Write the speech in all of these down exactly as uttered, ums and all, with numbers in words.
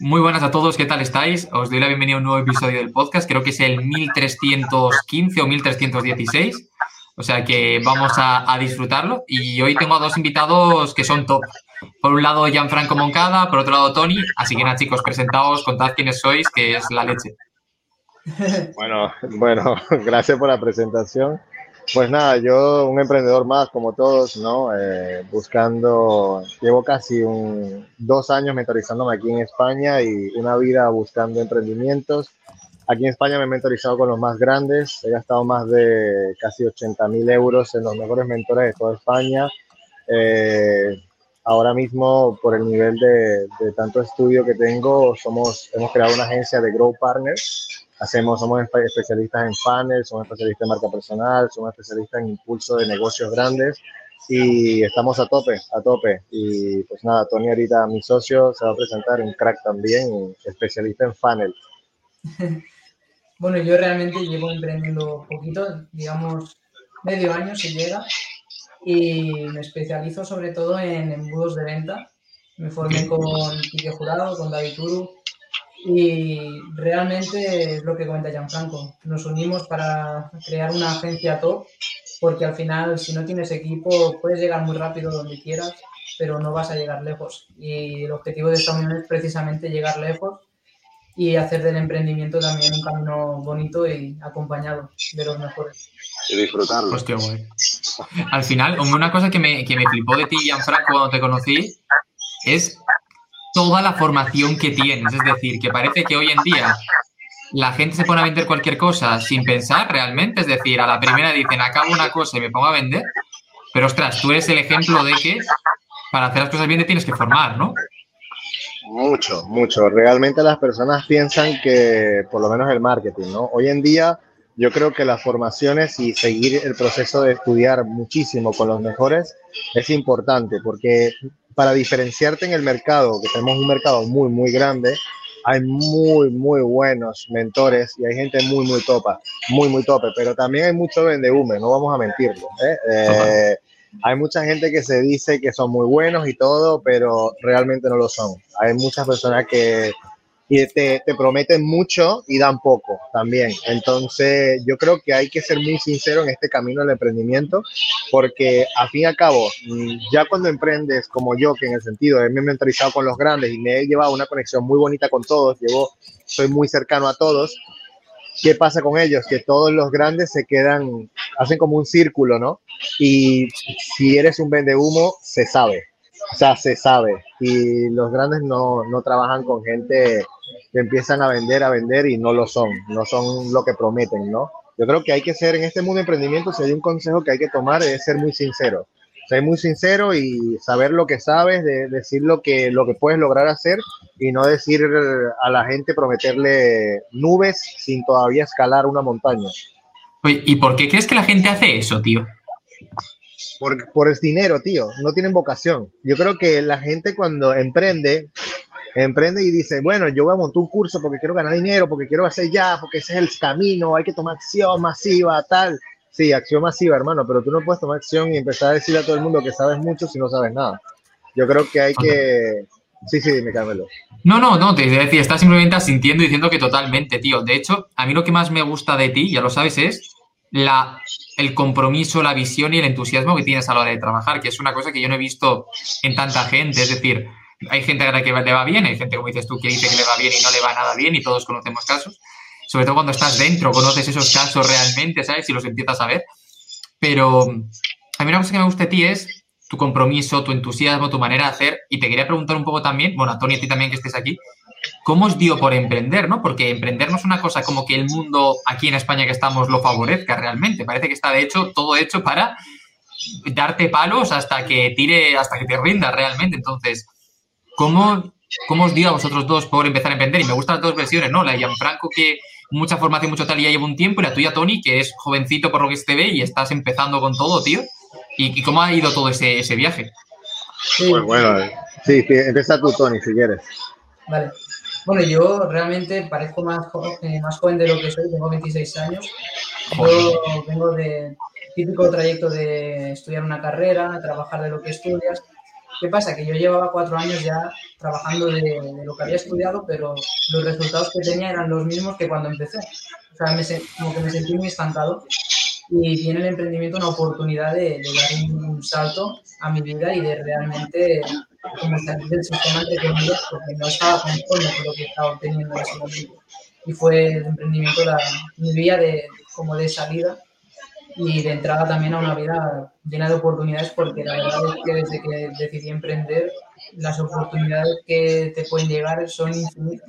Muy buenas a todos, ¿qué tal estáis? Os doy la bienvenida a un nuevo episodio del podcast, creo que es el mil trescientos quince o mil trescientos dieciséis, o sea que vamos a, a disfrutarlo y hoy tengo a dos invitados que son top. Por un lado Gianfranco Moncada, por otro lado Tony, así que nada chicos, presentaos, contad quiénes sois, que es la leche. Bueno, bueno, gracias por la presentación. Pues nada, yo un emprendedor más como todos, ¿no? Eh, buscando, llevo casi un, dos años mentorizándome aquí en España y una vida buscando emprendimientos. Aquí en España me he mentorizado con los más grandes, he gastado más de casi ochenta mil euros en los mejores mentores de toda España. Eh, Ahora mismo, por el nivel de, de tanto estudio que tengo, somos, hemos creado una agencia de Grow Partners. Hacemos, somos especialistas en funnels, somos especialistas en marca personal, somos especialistas en impulso de negocios grandes y estamos a tope, a tope. Y pues nada, Tony ahorita, mi socio, se va a presentar, un crack también, especialista en funnel. Bueno, yo realmente llevo emprendiendo poquito, digamos medio año si llega, y me especializo sobre todo en embudos de venta. Me formé con Quique Jurado, con David Uru, y realmente es lo que comenta Gianfranco. Nos unimos para crear una agencia top, porque al final, si no tienes equipo, puedes llegar muy rápido donde quieras, pero no vas a llegar lejos. Y el objetivo de esta unión es precisamente llegar lejos y hacer del emprendimiento también un camino bonito y acompañado de los mejores. Y disfrutarlo. Hostia, guay. Al final, una cosa que me, que me flipó de ti, Gianfranco, cuando te conocí, es toda la formación que tienes. Es decir, que parece que hoy en día la gente se pone a vender cualquier cosa sin pensar realmente. Es decir, a la primera dicen, acabo una cosa y me pongo a vender. Pero, ostras, tú eres el ejemplo de que para hacer las cosas bien te tienes que formar, ¿no? Mucho, mucho. Realmente las personas piensan que, por lo menos el marketing, ¿no? Hoy en día yo creo que las formaciones y seguir el proceso de estudiar muchísimo con los mejores es importante, porque para diferenciarte en el mercado, que tenemos un mercado muy, muy grande, hay muy, muy buenos mentores y hay gente muy, muy topa, muy, muy tope, pero también hay mucho vendehumo, no vamos a mentirlo, ¿eh? Eh, hay mucha gente que se dice que son muy buenos y todo, pero realmente no lo son. Hay muchas personas que y te, te prometen mucho y dan poco también. Entonces, yo creo que hay que ser muy sincero en este camino del emprendimiento, porque al fin y al cabo, ya cuando emprendes como yo, que en el sentido de me he mentorizado con los grandes y me he llevado una conexión muy bonita con todos, llevo, soy muy cercano a todos. ¿Qué pasa con ellos? Que todos los grandes se quedan, hacen como un círculo, ¿no? Y si eres un vendehumo, se sabe. O sea, se sabe. Y los grandes no, no trabajan con gente que empiezan a vender, a vender y no lo son. No son lo que prometen, ¿no? Yo creo que hay que ser, en este mundo de emprendimiento, si hay un consejo que hay que tomar, es ser muy sincero. Ser muy sincero y saber lo que sabes, de decir lo que, lo que puedes lograr hacer y no decir a la gente, prometerle nubes sin todavía escalar una montaña. Oye, ¿y por qué crees que la gente hace eso, tío? Por, por el dinero, tío. No tienen vocación. Yo creo que la gente cuando emprende, emprende y dice, bueno, yo voy a montar un curso porque quiero ganar dinero, porque quiero hacer ya, porque ese es el camino, hay que tomar acción masiva, tal. Sí, acción masiva, hermano, pero tú no puedes tomar acción y empezar a decirle a todo el mundo que sabes mucho si no sabes nada. Yo creo que hay que... Sí, sí, dime, Carmelo. No, no, no, te decía, estás simplemente asintiendo y diciendo que totalmente, tío. De hecho, a mí lo que más me gusta de ti, ya lo sabes, es la, el compromiso, la visión y el entusiasmo que tienes a la hora de trabajar, que es una cosa que yo no he visto en tanta gente. Es decir, hay gente a la que le va bien, hay gente, como dices tú, que dice que le va bien y no le va nada bien y todos conocemos casos. Sobre todo cuando estás dentro, conoces esos casos realmente, ¿sabes? Y los empiezas a ver. Pero a mí una cosa que me gusta de ti es tu compromiso, tu entusiasmo, tu manera de hacer. Y te quería preguntar un poco también, bueno, a Tony, a ti también que estés aquí, ¿cómo os dio por emprender, no? Porque emprender no es una cosa como que el mundo aquí en España que estamos lo favorezca realmente. Parece que está, de hecho, todo hecho para darte palos hasta que tire, hasta que te rindas realmente. Entonces, ¿cómo, cómo os dio a vosotros dos por empezar a emprender? Y me gustan las dos versiones, ¿no? La de Gianfranco, que mucha formación, mucho tal, y ya lleva un tiempo, y la tuya, Tony, que es jovencito por lo que se te ve y estás empezando con todo, tío. ¿Y, y cómo ha ido todo ese, ese viaje? Sí. Pues bueno, sí, empieza tú, Tony, si quieres. Vale. Bueno, yo realmente parezco más, jo eh, más joven de lo que soy, tengo veintiséis años. Yo vengo de típico trayecto de estudiar una carrera, trabajar de lo que estudias, ¿Qué pasa? Que yo llevaba cuatro años ya trabajando de, de lo que había estudiado, pero los resultados que tenía eran los mismos que cuando empecé. O sea, me, como que me sentí muy estancado y vi en el emprendimiento una oportunidad de, de dar un, un salto a mi vida y de realmente como salir del sistema entre comillas, porque no estaba conforme con lo que estaba obteniendo en ese momento. Y fue el emprendimiento la, mi vía de, como de salida y de entrada también a una vida llena de oportunidades, porque la verdad es que desde que decidí emprender, las oportunidades que te pueden llegar son infinitas.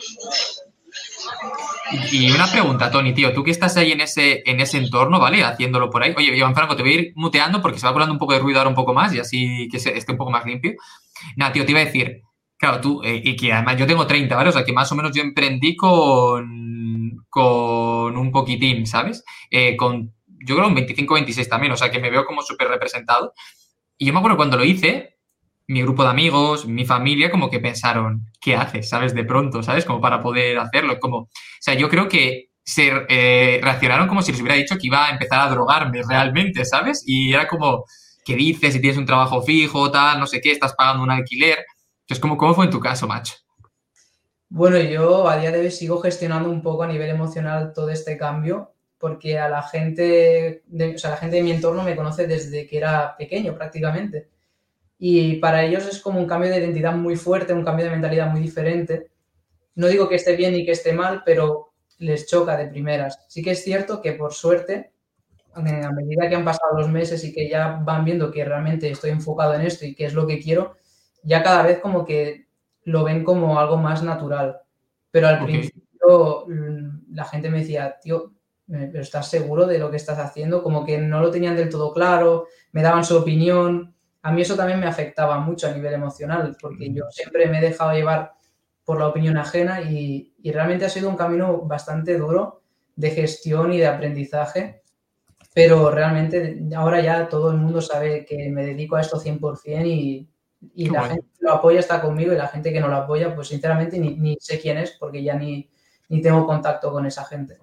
Y una pregunta, Tony, tío, tú que estás ahí en ese, en ese entorno, ¿vale? Haciéndolo por ahí. Oye, Iván Franco, te voy a ir muteando porque se va colando un poco de ruido ahora un poco más y así que se, esté un poco más limpio. Nada, tío, te iba a decir, claro, tú, eh, y que además yo tengo treinta, ¿vale? O sea, que más o menos yo emprendí con, con un poquitín, ¿sabes? Eh, con, yo creo, un veinticinco, veintiséis también, o sea, que me veo como súper representado. Y yo me acuerdo cuando lo hice, mi grupo de amigos, mi familia, como que pensaron, ¿qué haces? ¿Sabes? De pronto, ¿sabes? Como para poder hacerlo. Como, o sea, yo creo que se eh, reaccionaron como si les hubiera dicho que iba a empezar a drogarme realmente, ¿sabes? Y era como, ¿qué dices? Si tienes un trabajo fijo, tal, no sé qué, estás pagando un alquiler. Entonces, ¿cómo, cómo fue en tu caso, macho? Bueno, yo a día de hoy sigo gestionando un poco a nivel emocional todo este cambio, porque a la gente, de, o sea, la gente de mi entorno me conoce desde que era pequeño prácticamente. Y para ellos es como un cambio de identidad muy fuerte, un cambio de mentalidad muy diferente. No digo que esté bien ni que esté mal, pero les choca de primeras. Sí que es cierto que por suerte, a medida que han pasado los meses y que ya van viendo que realmente estoy enfocado en esto y que es lo que quiero, ya cada vez como que lo ven como algo más natural. Pero al okay. principio la gente me decía, tío, ¿pero estás seguro de lo que estás haciendo? Como que no lo tenían del todo claro, me daban su opinión. A mí eso también me afectaba mucho a nivel emocional, porque yo siempre me he dejado llevar por la opinión ajena y, y realmente ha sido un camino bastante duro de gestión y de aprendizaje, pero realmente ahora ya todo el mundo sabe que me dedico a esto cien por ciento y, y la gente que lo apoya está conmigo y la gente que no lo apoya, pues sinceramente ni, ni sé quién es porque ya ni, ni tengo contacto con esa gente.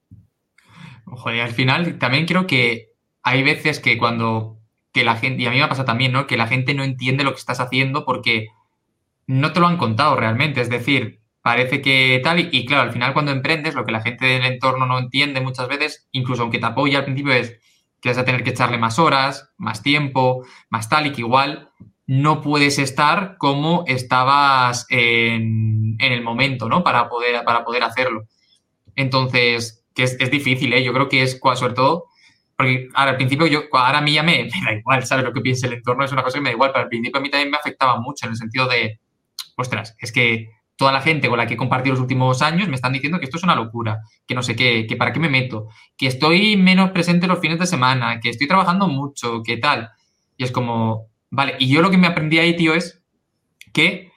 Ojo, y al final también creo que hay veces que cuando... que la gente, y a mí me pasa también, ¿no? Que la gente no entiende lo que estás haciendo porque no te lo han contado realmente. Es decir, parece que tal, y, y claro, al final cuando emprendes, lo que la gente del entorno no entiende muchas veces, incluso aunque te apoya al principio, es que vas a tener que echarle más horas, más tiempo, más tal, y que igual no puedes estar como estabas en, en el momento, ¿no? Para poder, para poder hacerlo. Entonces, que es, es difícil, ¿eh? Yo creo que es, sobre todo, porque ahora al principio yo, ahora a mí ya me, me da igual, ¿sabes? Lo que piense el entorno es una cosa que me da igual, pero al principio a mí también me afectaba mucho en el sentido de, ostras, es que toda la gente con la que he compartido los últimos años me están diciendo que esto es una locura, que no sé qué, que para qué me meto, que estoy menos presente los fines de semana, que estoy trabajando mucho, que tal. Y es como, vale, y yo lo que me aprendí ahí, tío, es que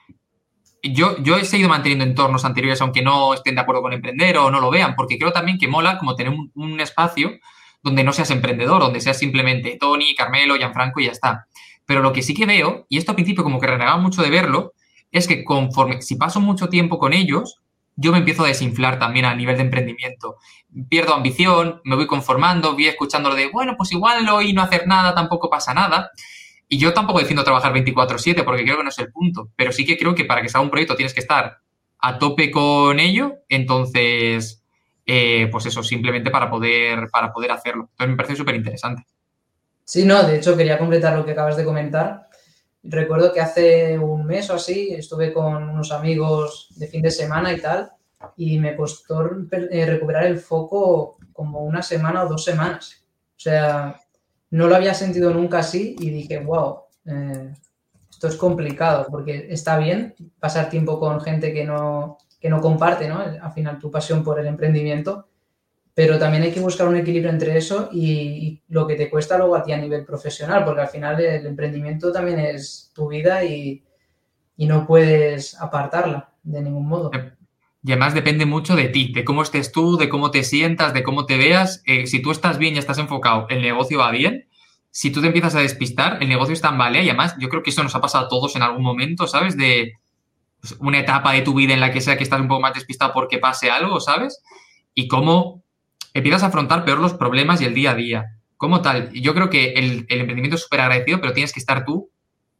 yo, yo he seguido manteniendo entornos anteriores aunque no estén de acuerdo con emprender o no lo vean, porque creo también que mola como tener un, un espacio donde no seas emprendedor, donde seas simplemente Tony, Carmelo, Gianfranco y ya está. Pero lo que sí que veo, y esto al principio como que renegaba mucho de verlo, es que conforme, si paso mucho tiempo con ellos, yo me empiezo a desinflar también a nivel de emprendimiento. Pierdo ambición, me voy conformando, voy escuchando lo de, bueno, pues igual hoy no hacer nada, tampoco pasa nada. Y yo tampoco defiendo trabajar veinticuatro siete porque creo que no es el punto, pero sí que creo que para que salga un proyecto tienes que estar a tope con ello, entonces, eh, pues eso, simplemente para poder, para poder hacerlo. Entonces me parece súper interesante. Sí, no, de hecho quería completar lo que acabas de comentar. Recuerdo que hace un mes o así estuve con unos amigos de fin de semana y tal, y me costó recuperar el foco como una semana o dos semanas. O sea, no lo había sentido nunca así y dije, wow, eh, esto es complicado porque está bien pasar tiempo con gente que no, que no comparte, ¿no? Al final tu pasión por el emprendimiento, pero también hay que buscar un equilibrio entre eso y, y lo que te cuesta luego a ti a nivel profesional, porque al final el emprendimiento también es tu vida y, y no puedes apartarla de ningún modo. Y además depende mucho de ti, de cómo estés tú, de cómo te sientas, de cómo te veas. Eh, si tú estás bien y estás enfocado, el negocio va bien. Si tú te empiezas a despistar, el negocio está en balea. Y además yo creo que eso nos ha pasado a todos en algún momento, ¿sabes? De pues, una etapa de tu vida en la que sea que estás un poco más despistado porque pase algo, ¿sabes? Y cómo empiezas a afrontar peor los problemas y el día a día. Como tal, yo creo que el, el emprendimiento es súper agradecido, pero tienes que estar tú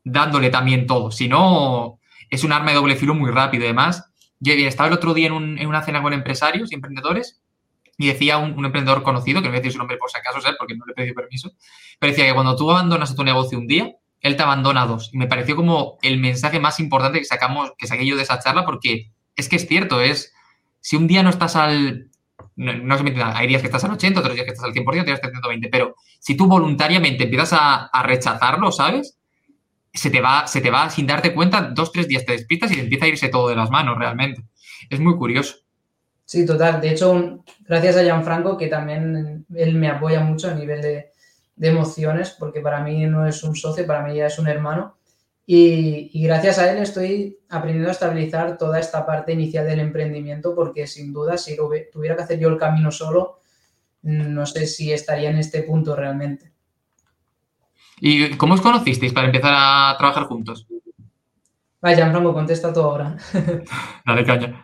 dándole también todo. Si no, es un arma de doble filo muy rápido. Además, yo estaba el otro día en, un, en una cena con empresarios y emprendedores y decía un, un emprendedor conocido, que no voy a decir su nombre por si acaso, ¿sabes? Porque no le pedí permiso, pero decía que cuando tú abandonas tu negocio un día, él te abandona dos. Y me pareció como el mensaje más importante que sacamos, que saqué yo de esa charla, porque es que es cierto, es si un día no estás al... No, no se me entienda, hay días que estás al ochenta, otros días que estás al cien por ciento, otros días que estás al ciento veinte, pero si tú voluntariamente empiezas a, a rechazarlo, ¿sabes? Se te, va, se te va, sin darte cuenta, dos, tres días te despistas y te empieza a irse todo de las manos, realmente. Es muy curioso. Sí, total. De hecho, un, gracias a Gianfranco, que también él me apoya mucho a nivel de, de emociones, porque para mí no es un socio, para mí ya es un hermano. Y, y gracias a él estoy aprendiendo a estabilizar toda esta parte inicial del emprendimiento, porque sin duda, si tuviera que hacer yo el camino solo, no sé si estaría en este punto realmente. ¿Y cómo os conocisteis para empezar a trabajar juntos? Vaya, Gianfranco, contesta todo ahora. Dale caña.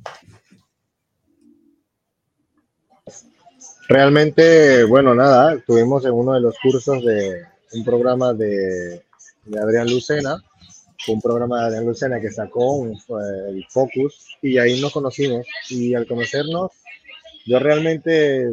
Realmente, bueno, nada, estuvimos en uno de los cursos de un programa de, de Adrián Lucena, un programa de Adrián Lucena que sacó un, el Focus, y ahí nos conocimos. Y al conocernos, yo realmente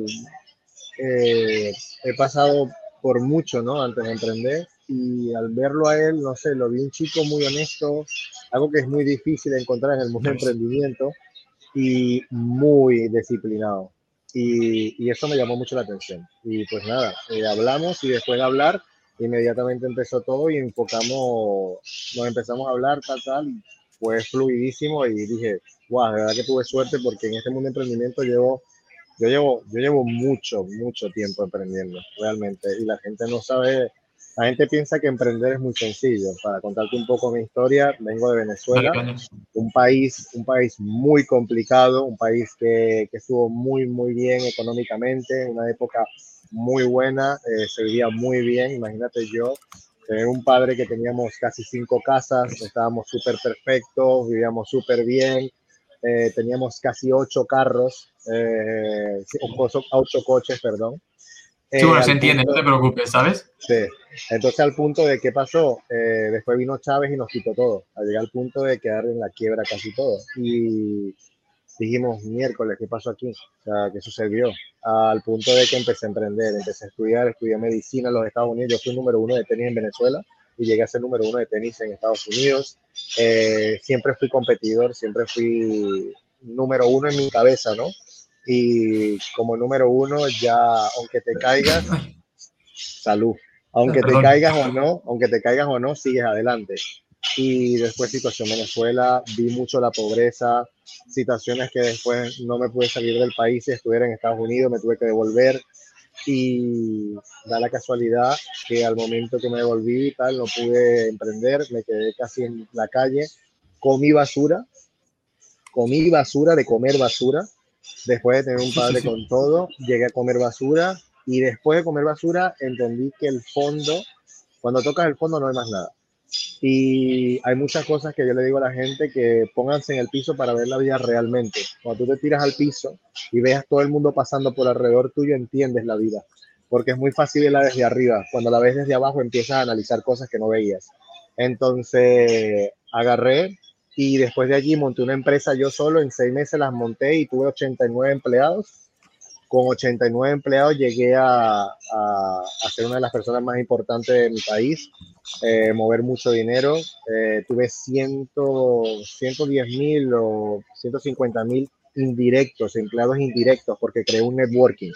eh, he pasado por mucho, ¿no? Antes de emprender, y al verlo a él, no sé, lo vi un chico muy honesto, algo que es muy difícil de encontrar en el mundo del emprendimiento, y muy disciplinado. Y, y eso me llamó mucho la atención. Y pues nada, eh, hablamos y después de hablar, inmediatamente empezó todo y enfocamos, nos empezamos a hablar, tal, tal, y fue fluidísimo y dije, wow, de verdad que tuve suerte porque en este mundo de emprendimiento llevo, yo llevo, yo llevo mucho, mucho tiempo emprendiendo, realmente, y la gente no sabe, la gente piensa que emprender es muy sencillo. Para contarte un poco mi historia, vengo de Venezuela, un país, un país muy complicado, un país que, que estuvo muy, muy bien económicamente, en una época muy buena, eh, se vivía muy bien. Imagínate yo, tener un padre que teníamos casi cinco casas, estábamos súper perfectos, vivíamos súper bien, eh, teníamos casi ocho carros, eh, ocho, ocho coches, perdón. Sí, Eh, bueno, se al entiende, no punto, te preocupes, ¿sabes? sí. Entonces, al punto de qué pasó, eh, después vino Chávez y nos quitó todo, a llegar al punto de quedar en la quiebra casi todo. Y dijimos, miércoles, ¿qué pasó aquí? O sea, ¿qué sucedió? Al punto de que empecé a emprender, empecé a estudiar, estudié medicina en los Estados Unidos. Yo fui número uno de tenis en Venezuela y llegué a ser número uno de tenis en Estados Unidos. Eh, siempre fui competidor, siempre fui número uno en mi cabeza, ¿no? Y como número uno, ya, aunque te caigas, salud. Aunque te Perdón. caigas o no, aunque te caigas o no, sigues adelante. Y después situación Venezuela, vi mucho la pobreza, situaciones que después no me pude salir del país y estuviera en Estados Unidos, me tuve que devolver y da la casualidad que al momento que me devolví tal, no pude emprender, me quedé casi en la calle, comí basura, comí basura de comer basura, después de tener un Sí, sí, padre sí. con todo, llegué a comer basura y después de comer basura entendí que el fondo, cuando tocas el fondo no hay más nada. Y hay muchas cosas que yo le digo a la gente que pónganse en el piso para ver la vida realmente. Cuando tú te tiras al piso y veas todo el mundo pasando por alrededor tuyo, entiendes la vida. Porque es muy fácil verla desde arriba. Cuando la ves desde abajo empiezas a analizar cosas que no veías. Entonces agarré y después de allí monté una empresa yo solo. En seis meses las monté y tuve ochenta y nueve empleados. Con ochenta y nueve empleados llegué a, a, a ser una de las personas más importantes de mi país, eh, mover mucho dinero. Eh, tuve cien, ciento diez mil o ciento cincuenta mil indirectos, empleados indirectos, porque creé un networking.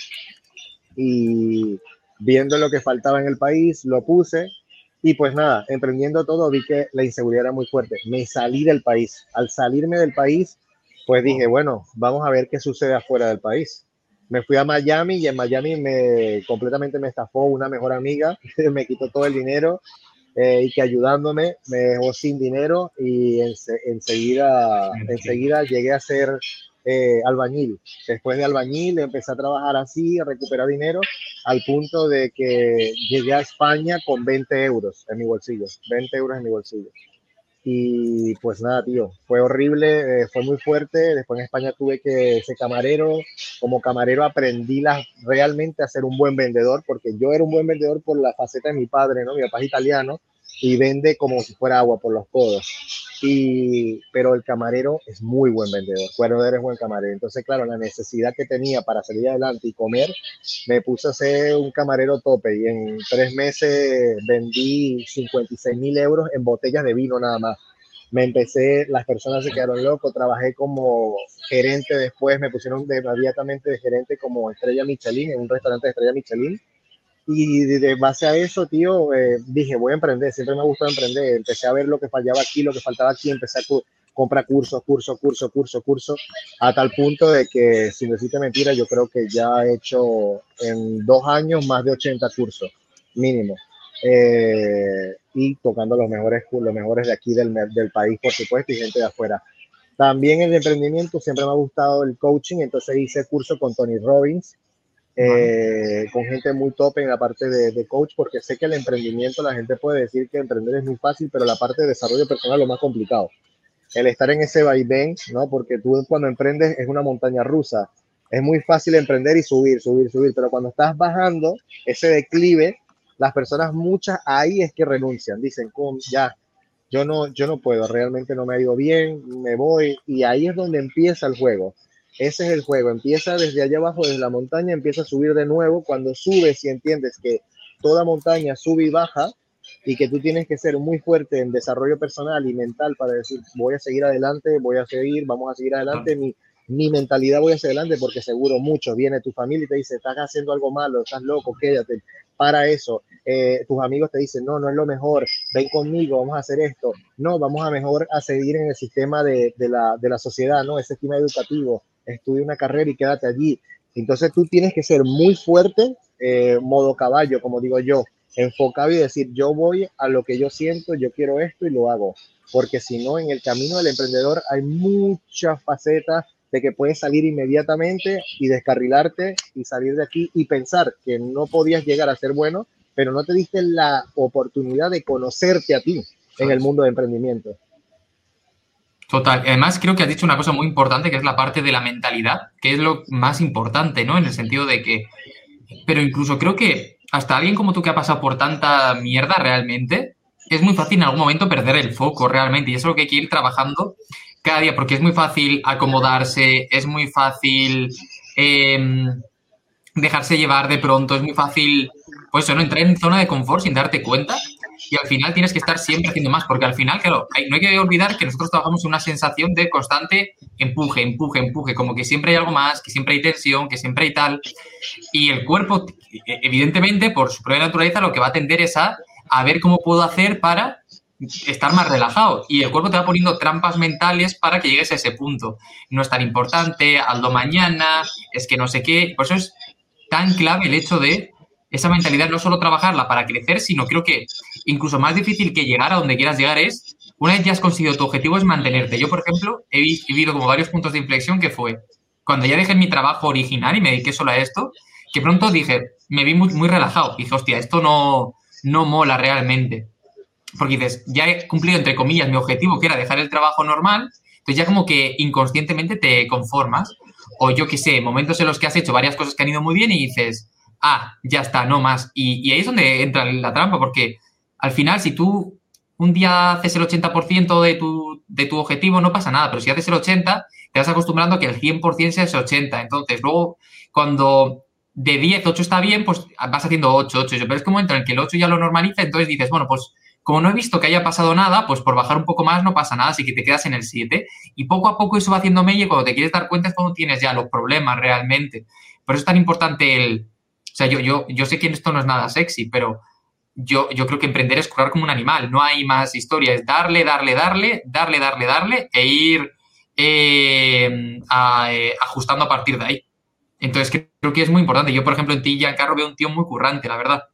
Y viendo lo que faltaba en el país, lo puse. Y pues nada, emprendiendo todo, vi que la inseguridad era muy fuerte. Me salí del país. Al salirme del país, pues dije, bueno, vamos a ver qué sucede afuera del país. Me fui a Miami y en Miami me completamente me estafó una mejor amiga, me quitó todo el dinero eh, y que ayudándome me dejó sin dinero y en, enseguida, enseguida llegué a ser eh, albañil. Después de albañil empecé a trabajar así, a recuperar dinero al punto de que llegué a España con veinte euros en mi bolsillo, veinte euros en mi bolsillo. Y pues nada, tío, fue horrible, eh, fue muy fuerte. Después en España tuve que ser camarero. Como camarero aprendí la, realmente a ser un buen vendedor, porque yo era un buen vendedor por la faceta de mi padre, ¿no? Mi papá es italiano y vende como si fuera agua por los codos. Y, pero el camarero es muy buen vendedor, bueno, eres buen camarero. Entonces, claro, la necesidad que tenía para salir adelante y comer, me puse a ser un camarero tope y en tres meses vendí cincuenta y seis mil euros en botellas de vino nada más. Me empecé, las personas se quedaron locos, trabajé como gerente después, me pusieron de, inmediatamente de gerente como estrella Michelin, en un restaurante de estrella Michelin. Y de base a eso, tío, eh, dije, voy a emprender, siempre me ha gustado emprender. Empecé a ver lo que fallaba aquí, lo que faltaba aquí, empecé a cu comprar cursos, cursos, cursos, cursos, cursos, a tal punto de que, sin decirte mentira, yo creo que ya he hecho en dos años más de ochenta cursos, mínimo. Eh, y tocando los mejores, los mejores de aquí del, del país, por supuesto, y gente de afuera. También el emprendimiento, siempre me ha gustado el coaching, entonces hice curso con Tony Robbins, eh, con gente muy top en la parte de, de coach, porque sé que el emprendimiento, la gente puede decir que emprender es muy fácil, pero la parte de desarrollo personal es lo más complicado. El estar en ese vaivén, ¿no? Porque tú cuando emprendes es una montaña rusa. Es muy fácil emprender y subir, subir, subir, pero cuando estás bajando ese declive, las personas muchas ahí es que renuncian, dicen, ya, yo no, yo no puedo, realmente no me ha ido bien, me voy, y ahí es donde empieza el juego. Ese es el juego, empieza desde allá abajo, desde la montaña, empieza a subir de nuevo. Cuando subes y entiendes que toda montaña sube y baja y que tú tienes que ser muy fuerte en desarrollo personal y mental para decir, voy a seguir adelante, voy a seguir, vamos a seguir adelante, mi, mi mentalidad voy a seguir adelante, porque seguro mucho viene tu familia y te dice, estás haciendo algo malo, estás loco, quédate, para eso. Eh, tus amigos te dicen, no, no es lo mejor, ven conmigo, vamos a hacer esto. No, vamos a mejor a seguir en el sistema de, de, la, de la sociedad, ¿no? Ese sistema educativo. Estudia una carrera y quédate allí. Entonces tú tienes que ser muy fuerte, eh, modo caballo, como digo yo, enfocado y decir, yo voy a lo que yo siento, yo quiero esto y lo hago. Porque si no, en el camino del emprendedor hay muchas facetas de que puedes salir inmediatamente y descarrilarte y salir de aquí y pensar que no podías llegar a ser bueno, pero no te diste la oportunidad de conocerte a ti en el mundo de emprendimiento. Total. Además, creo que has dicho una cosa muy importante, que es la parte de la mentalidad, que es lo más importante, ¿no? En el sentido de que... Pero incluso creo que hasta alguien como tú que ha pasado por tanta mierda realmente, es muy fácil en algún momento perder el foco realmente. Y eso es lo que hay que ir trabajando cada día, porque es muy fácil acomodarse, es muy fácil eh, dejarse llevar de pronto, es muy fácil, pues eso, ¿no? Entrar en zona de confort sin darte cuenta. Y al final tienes que estar siempre haciendo más, porque al final, claro, hay, no hay que olvidar que nosotros trabajamos en una sensación de constante empuje, empuje, empuje, como que siempre hay algo más, que siempre hay tensión, que siempre hay tal. Y el cuerpo, evidentemente, por su propia naturaleza, lo que va a tender es a, a ver cómo puedo hacer para estar más relajado. Y el cuerpo te va poniendo trampas mentales para que llegues a ese punto. No es tan importante, hazlo mañana, es que no sé qué. Por eso es tan clave el hecho de esa mentalidad, no solo trabajarla para crecer, sino creo que incluso más difícil que llegar a donde quieras llegar es, una vez ya has conseguido tu objetivo, es mantenerte. Yo, por ejemplo, he vivido como varios puntos de inflexión que fue cuando ya dejé mi trabajo original y me dediqué solo a esto, que pronto dije, me vi muy, muy relajado. Dije, hostia, esto no, no mola realmente. Porque dices, ya he cumplido, entre comillas, mi objetivo, que era dejar el trabajo normal, entonces ya como que inconscientemente te conformas. O yo qué sé, momentos en los que has hecho varias cosas que han ido muy bien y dices, ah, ya está, no más. Y, y ahí es donde entra la trampa, porque al final, si tú un día haces el ochenta por ciento de tu, de tu objetivo, no pasa nada, pero si haces el ochenta por ciento, te vas acostumbrando a que el cien por ciento sea ese ochenta por ciento. Entonces, luego, cuando de diez, ocho está bien, pues vas haciendo ocho, ocho. Pero es que un momento en el que el ocho ya lo normaliza, entonces dices, bueno, pues como no he visto que haya pasado nada, pues por bajar un poco más no pasa nada, así que te quedas en el siete. Y poco a poco eso va haciendo mella y cuando te quieres dar cuenta es cuando tienes ya los problemas realmente. Por eso es tan importante el... O sea, yo, yo, yo sé que esto no es nada sexy, pero yo, yo creo que emprender es curar como un animal. No hay más historia. Es darle, darle, darle, darle, darle, darle e ir eh, a, eh, ajustando a partir de ahí. Entonces, creo que es muy importante. Yo, por ejemplo, en ti, Giancarlo, veo un tío muy currante, la verdad.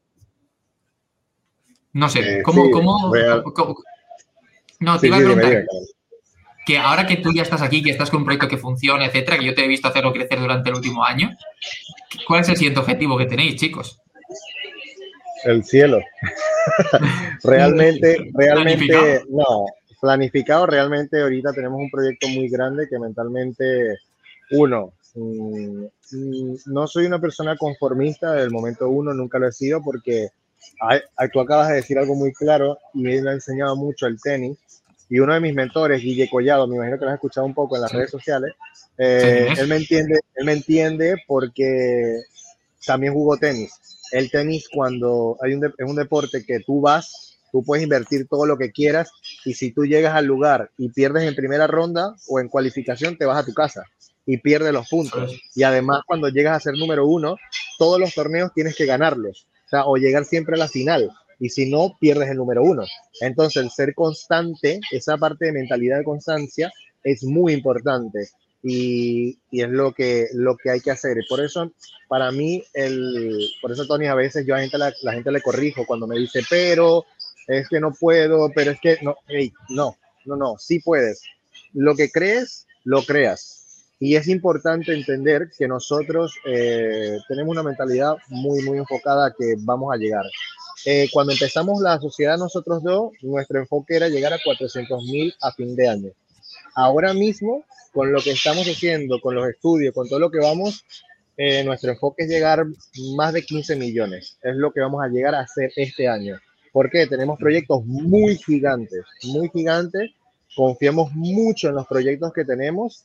No sé, Eh, ¿cómo, sí, cómo, real. cómo, cómo? No, te Sí, iba a sí, dime, preguntar dime. que ahora que tú ya estás aquí, que estás con un proyecto que funciona, etcétera, que yo te he visto hacerlo crecer durante el último año, ¿cuál es el siguiente objetivo que tenéis, chicos? El cielo. Realmente, realmente, ¿Planificado? no, planificado, realmente ahorita tenemos un proyecto muy grande que mentalmente, uno, mmm, no soy una persona conformista del momento uno, nunca lo he sido porque Ay, ay, tú acabas de decir algo muy claro y él me ha enseñado mucho el tenis. Y uno de mis mentores, Guille Collado, me imagino que lo has escuchado un poco en las Sí. redes sociales, ¿Sé quién eh, es? él me entiende, él me entiende porque también jugó tenis. El tenis, cuando hay un, de, es un deporte que tú vas, tú puedes invertir todo lo que quieras y si tú llegas al lugar y pierdes en primera ronda o en cualificación, te vas a tu casa y pierdes los puntos. ¿Sabes? Y además, cuando llegas a ser número uno, todos los torneos tienes que ganarlos, o sea, o llegar siempre a la final. Y si no, pierdes el número uno. Entonces, el ser constante, esa parte de mentalidad de constancia, es muy importante. Y, y es lo que, lo que hay que hacer. Y por eso, para mí, el, por eso, Tony, a veces yo a la gente, la, la gente le corrijo cuando me dice, pero es que no puedo, pero es que no, hey, no, no, no, sí puedes. Lo que crees, lo creas. Y es importante entender que nosotros eh, tenemos una mentalidad muy, muy enfocada a que vamos a llegar. Eh, cuando empezamos la sociedad nosotros dos, nuestro enfoque era llegar a cuatrocientos mil a fin de año. Ahora mismo, con lo que estamos haciendo, con los estudios, con todo lo que vamos, eh, nuestro enfoque es llegar más de quince millones. Es lo que vamos a llegar a hacer este año. Porque tenemos proyectos muy gigantes, muy gigantes. Confiamos mucho en los proyectos que tenemos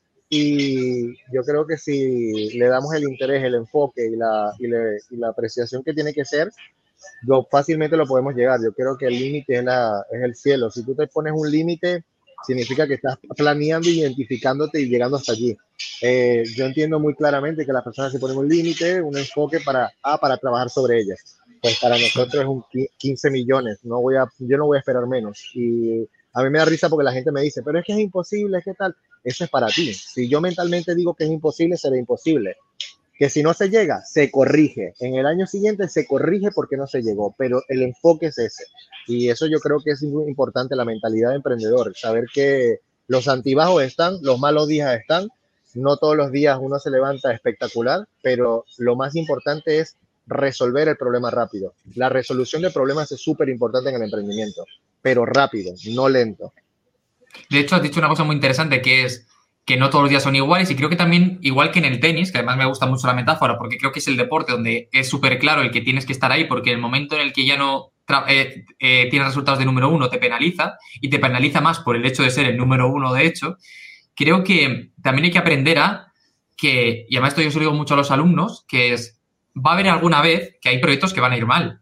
y yo creo que si le damos el interés, el enfoque y la, y le, y la apreciación que tiene que ser, yo fácilmente lo podemos llegar. Yo creo que el límite es, la, es el cielo. Si tú te pones un límite, significa que estás planeando, identificándote y llegando hasta allí. Eh, yo entiendo muy claramente que las personas se ponen un límite, un enfoque para, ah, para trabajar sobre ellas. Pues para nosotros es un quince millones. No voy a, yo no voy a esperar menos. Y a mí me da risa porque la gente me dice, pero es que es imposible, es que tal. Eso es para ti. Si yo mentalmente digo que es imposible, será imposible. Que si no se llega, se corrige. En el año siguiente se corrige porque no se llegó, pero el enfoque es ese. Y eso yo creo que es muy importante, la mentalidad de emprendedor, saber que los antibajos están, los malos días están, no todos los días uno se levanta espectacular, pero lo más importante es resolver el problema rápido. La resolución de problemas es súper importante en el emprendimiento, pero rápido, no lento. De hecho, has dicho una cosa muy interesante que es que no todos los días son iguales y creo que también, igual que en el tenis, que además me gusta mucho la metáfora porque creo que es el deporte donde es súper claro el que tienes que estar ahí porque el momento en el que ya no eh, eh, tienes resultados de número uno te penaliza y te penaliza más por el hecho de ser el número uno de hecho, creo que también hay que aprender a que, y además esto yo se lo digo mucho a los alumnos, que es, va a haber alguna vez que hay proyectos que van a ir mal,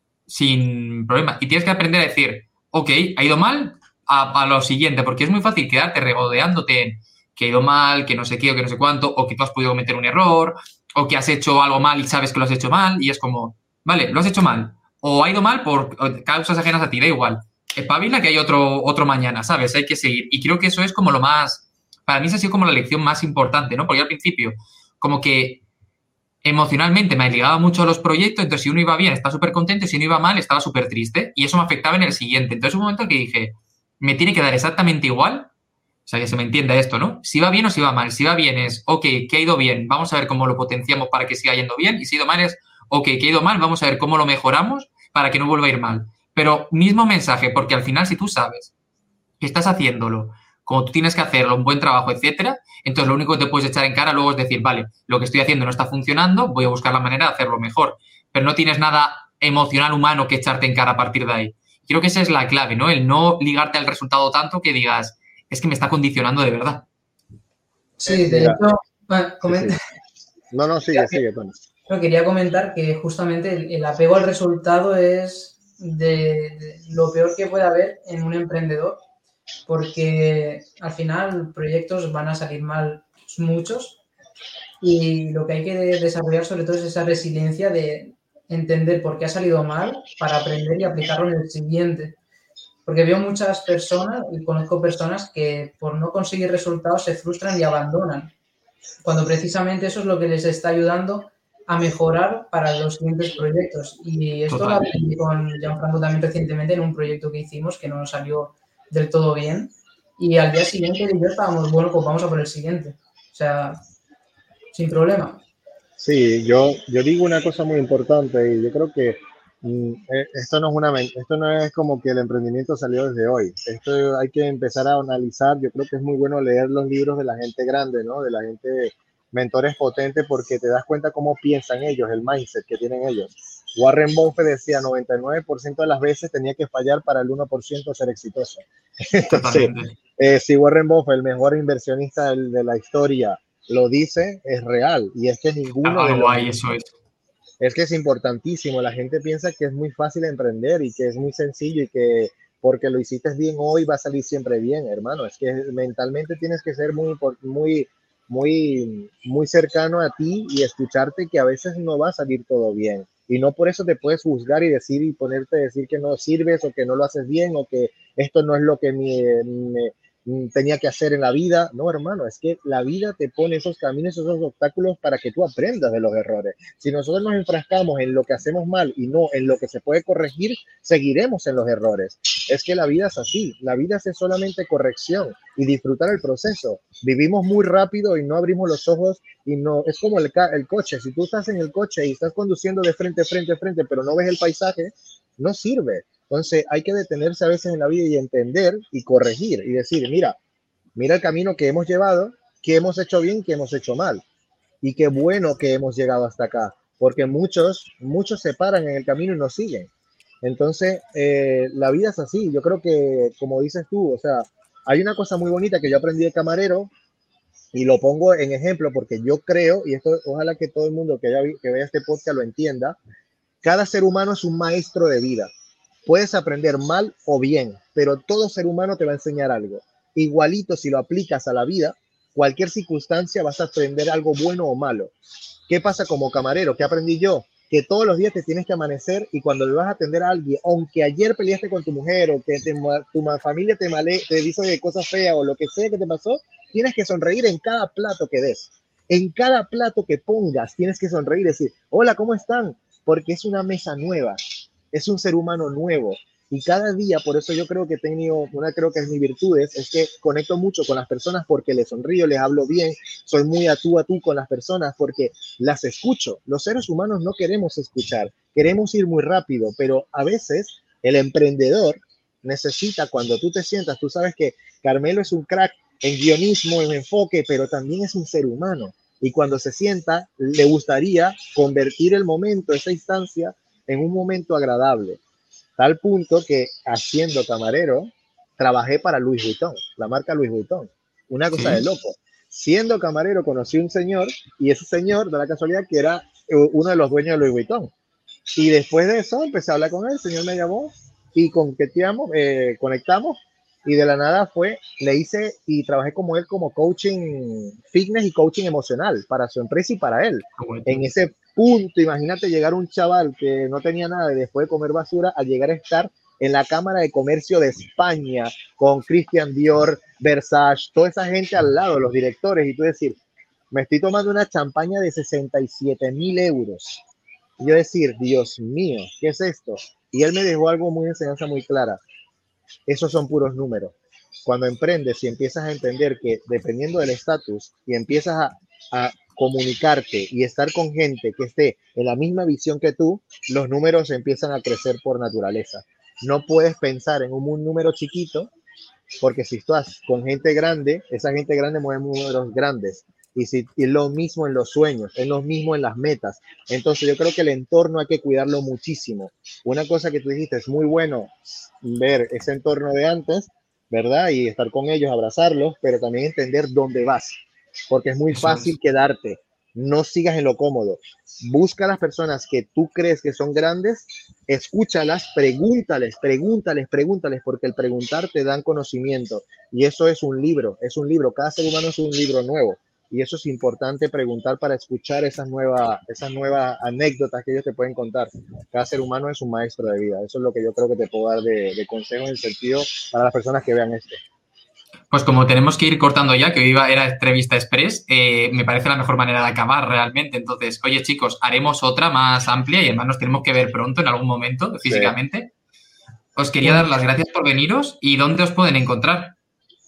sin problema, y tienes que aprender a decir, ok, ha ido mal, a, a lo siguiente, porque es muy fácil quedarte regodeándote en que ha ido mal, que no sé qué o que no sé cuánto, o que tú has podido cometer un error, o que has hecho algo mal y sabes que lo has hecho mal, y es como, vale, lo has hecho mal, o ha ido mal por causas ajenas a ti, da igual. Espabila que hay otro, otro mañana, ¿sabes? Hay que seguir. Y creo que eso es como lo más, para mí esa ha sido como la lección más importante, ¿no? Porque al principio, como que emocionalmente me ligaba mucho a los proyectos, entonces si uno iba bien estaba súper contento y si uno iba mal estaba súper triste y eso me afectaba en el siguiente. Entonces un momento que dije, me tiene que dar exactamente igual, o sea, que se me entienda esto, ¿no? Si va bien o si va mal. Si va bien es, ok, que ha ido bien, vamos a ver cómo lo potenciamos para que siga yendo bien. Y si ha ido mal es, ok, que ha ido mal, vamos a ver cómo lo mejoramos para que no vuelva a ir mal. Pero mismo mensaje, porque al final si tú sabes que estás haciéndolo como tú tienes que hacerlo, un buen trabajo, etcétera, entonces lo único que te puedes echar en cara luego es decir, vale, lo que estoy haciendo no está funcionando, voy a buscar la manera de hacerlo mejor. Pero no tienes nada emocional humano que echarte en cara a partir de ahí. Creo que esa es la clave, ¿no? El no ligarte al resultado tanto que digas, es que me está condicionando de verdad. Sí, de hecho, bueno, comenta. Sí, sí. No, no, sigue, sigue, Tony. No, quería comentar que justamente el, el apego al resultado es de, de lo peor que puede haber en un emprendedor, porque al final proyectos van a salir mal muchos y lo que hay que desarrollar sobre todo es esa resiliencia de entender por qué ha salido mal para aprender y aplicarlo en el siguiente. Porque veo muchas personas y conozco personas que por no conseguir resultados se frustran y abandonan, cuando precisamente eso es lo que les está ayudando a mejorar para los siguientes proyectos. Y esto Total. Lo aprendí con Gianfranco también recientemente en un proyecto que hicimos que no nos salió del todo bien. Y al día siguiente yo estábamos, bueno, pues vamos a por el siguiente. O sea, sin problema. Sí, yo, yo digo una cosa muy importante y yo creo que mm, esto no es una, esto no es como que el emprendimiento salió desde hoy. Esto hay que empezar a analizar. Yo creo que es muy bueno leer los libros de la gente grande, ¿no? De la gente, mentores potentes, porque te das cuenta cómo piensan ellos, el mindset que tienen ellos. Warren Buffett decía noventa y nueve por ciento de las veces tenía que fallar para el uno por ciento ser exitoso. Entonces, eh, si Warren Buffett, el mejor inversionista de, de la historia, lo dice, es real. Y es que ninguno ah, de los... guay, eso es. Es que es importantísimo. La gente piensa que es muy fácil emprender y que es muy sencillo y que porque lo hiciste bien hoy va a salir siempre bien, hermano. Es que mentalmente tienes que ser muy, muy, muy, muy cercano a ti y escucharte que a veces no va a salir todo bien. Y no por eso te puedes juzgar y decir y ponerte a decir que no sirves o que no lo haces bien o que esto no es lo que me, me tenía que hacer en la vida. No, hermano, es que la vida te pone esos caminos, esos obstáculos para que tú aprendas de los errores. Si nosotros nos enfrascamos en lo que hacemos mal y no en lo que se puede corregir, seguiremos en los errores. Es que la vida es así, la vida es solamente corrección y disfrutar el proceso. Vivimos muy rápido y no abrimos los ojos y no, es como el, el coche. Si tú estás en el coche y estás conduciendo de frente, frente, frente, pero no ves el paisaje, no sirve. Entonces hay que detenerse a veces en la vida y entender y corregir y decir, mira, mira el camino que hemos llevado, qué hemos hecho bien, qué hemos hecho mal y qué bueno que hemos llegado hasta acá, porque muchos, muchos se paran en el camino y no siguen. Entonces, eh, la vida es así. Yo creo que, como dices tú, o sea, hay una cosa muy bonita que yo aprendí de camarero y lo pongo en ejemplo porque yo creo, y esto ojalá que todo el mundo que, haya, que vea este podcast lo entienda, cada ser humano es un maestro de vida. Puedes aprender mal o bien, pero todo ser humano te va a enseñar algo. Igualito, si lo aplicas a la vida, cualquier circunstancia vas a aprender algo bueno o malo. ¿Qué pasa como camarero? ¿Qué aprendí yo? Que todos los días te tienes que amanecer y cuando le vas a atender a alguien, aunque ayer peleaste con tu mujer o que te, tu familia te, male, te hizo de cosas feas o lo que sea que te pasó, tienes que sonreír en cada plato que des. En cada plato que pongas, tienes que sonreír y decir, hola, ¿cómo están? Porque es una mesa nueva. Es un ser humano nuevo y cada día, por eso yo creo que he tenido, una creo que es mi virtud, es que conecto mucho con las personas porque les sonrío, les hablo bien, soy muy a tú a tú con las personas porque las escucho. Los seres humanos no queremos escuchar, queremos ir muy rápido, pero a veces el emprendedor necesita, cuando tú te sientas, tú sabes que Carmelo es un crack en guionismo, en enfoque, pero también es un ser humano y cuando se sienta, le gustaría convertir el momento, esa instancia, en un momento agradable, tal punto que haciendo camarero trabajé para Louis Vuitton, la marca Louis Vuitton, una cosa ¿Sí? de loco. Siendo camarero conocí un señor y ese señor, de la casualidad, que era uno de los dueños de Louis Vuitton. Y después de eso empecé a hablar con él, el señor me llamó y conectamos, eh, conectamos y de la nada fue, le hice y trabajé como él como coaching fitness y coaching emocional para su empresa y para él. Bueno. En ese punto, imagínate llegar un chaval que no tenía nada y después de comer basura a llegar a estar en la Cámara de Comercio de España con Christian Dior, Versace, toda esa gente al lado, los directores, y tú decir, me estoy tomando una champaña de sesenta y siete mil euros. Y yo decir, Dios mío, ¿qué es esto? Y él me dejó algo muy enseñanza muy clara. Esos son puros números. Cuando emprendes y empiezas a entender que dependiendo del estatus y empiezas a, a comunicarte y estar con gente que esté en la misma visión que tú, los números empiezan a crecer por naturaleza. No puedes pensar en un, un número chiquito, porque si estás con gente grande, esa gente grande mueve números grandes. Y, si, y lo mismo en los sueños, es lo mismo en las metas. Entonces yo creo que el entorno hay que cuidarlo muchísimo. Una cosa que tú dijiste, es muy bueno ver ese entorno de antes, ¿verdad? Y estar con ellos, abrazarlos, pero también entender dónde vas. Porque es muy Eso fácil es. quedarte. No sigas en lo cómodo. Busca a las personas que tú crees que son grandes, escúchalas, pregúntales, pregúntales, pregúntales, porque el preguntar te dan conocimiento. Y eso es un libro, es un libro. Cada ser humano es un libro nuevo. Y eso es importante preguntar para escuchar esas nuevas, esas nuevas anécdotas que ellos te pueden contar. Cada ser humano es un maestro de vida. Eso es lo que yo creo que te puedo dar de, de consejo en el sentido para las personas que vean esto. Pues como tenemos que ir cortando ya, que hoy iba, era entrevista express, eh, me parece la mejor manera de acabar realmente. Entonces, oye chicos, haremos otra más amplia y además nos tenemos que ver pronto en algún momento físicamente. Sí. Os quería dar las gracias por veniros y ¿dónde os pueden encontrar?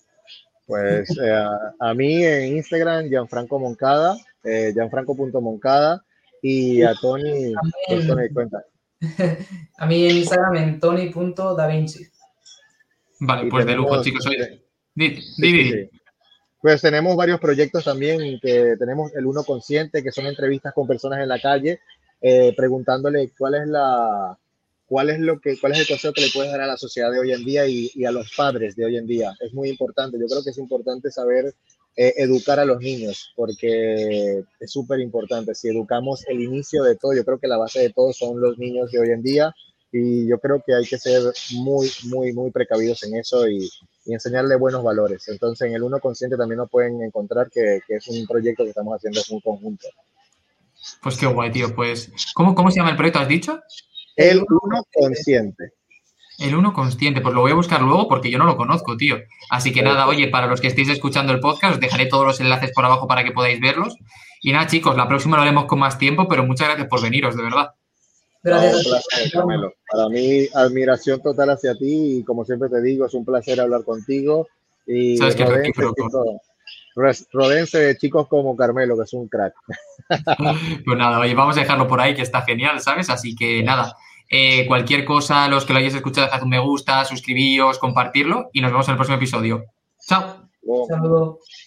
Pues eh, a mí en Instagram, Gianfranco Moncada, eh, gianfranco punto moncada y a Tony, pues Tony cuenta. A mí en Instagram en tony punto da vinci. Vale, y pues tenemos, de lujo, chicos. Oye, di, di, sí, sí, sí. Pues tenemos varios proyectos también, que tenemos el Uno Consciente, que son entrevistas con personas en la calle, eh, preguntándole cuál es la, cuál es lo que, cuál es el consejo que le puedes dar a la sociedad de hoy en día y, y a los padres de hoy en día. Es muy importante. Yo creo que es importante saber eh, educar a los niños, porque es súper importante. Si educamos el inicio de todo, yo creo que la base de todo son los niños de hoy en día, y yo creo que hay que ser muy, muy, muy precavidos en eso y, y enseñarle buenos valores. Entonces, en el Uno Consciente también nos pueden encontrar que, que es un proyecto que estamos haciendo en un conjunto. Pues qué guay, tío. Pues, ¿cómo, cómo se llama el proyecto, has dicho? El Uno Consciente. El Uno Consciente, pues lo voy a buscar luego porque yo no lo conozco, tío. Así que nada, oye, para los que estéis escuchando el podcast, os dejaré todos los enlaces por abajo para que podáis verlos. Y nada, chicos, la próxima lo haremos con más tiempo, pero muchas gracias por veniros, de verdad. Gracias. No, un placer, Carmelo. Para mí, admiración total hacia ti y como siempre te digo, es un placer hablar contigo. Y Sabes que es rodéense, recíproco. chicos, rodéense de chicos como Carmelo, que es un crack. Pues nada, oye, vamos a dejarlo por ahí, que está genial, ¿sabes? Así que nada, eh, cualquier cosa, los que lo hayáis escuchado, dejad un me gusta, suscribíos, compartirlo y nos vemos en el próximo episodio. Chao. Wow. Saludos.